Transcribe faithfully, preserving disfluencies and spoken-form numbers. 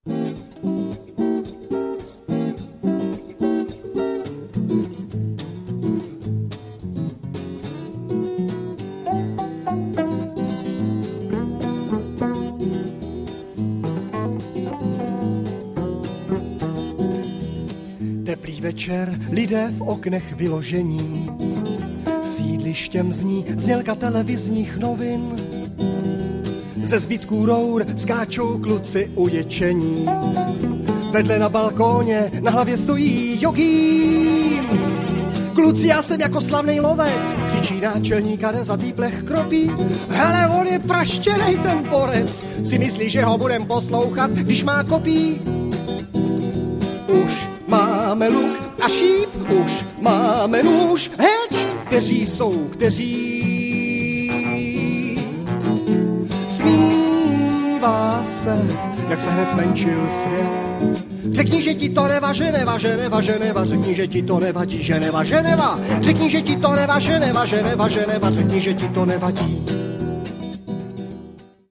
Teplý večer, lidé v oknech vyložení, sídlištěm zní znělka televizních novin. Ze zbytků rour skáčou kluci uječení. Vedle na balkóně na hlavě stojí jogín. Kluci, já jsem jako slavnej lovec, křičí náčelník a rezatý plech kropí. Hele, on je praštěnej ten porec, si myslí, že ho budem poslouchat, když má kopí. Už máme luk a šíp, už máme nůž, heč, kteří jsou, kteří. Smívá se, jak se hned zmenšil svět. Řekni, že ti to nevaže, nevaže, nevaže, neva, řekni, že ti to nevadí, že nevaže, neva. Řekni, že ti to nevaže, nevaže, nevaže, neva, řekni, že ti to nevadí.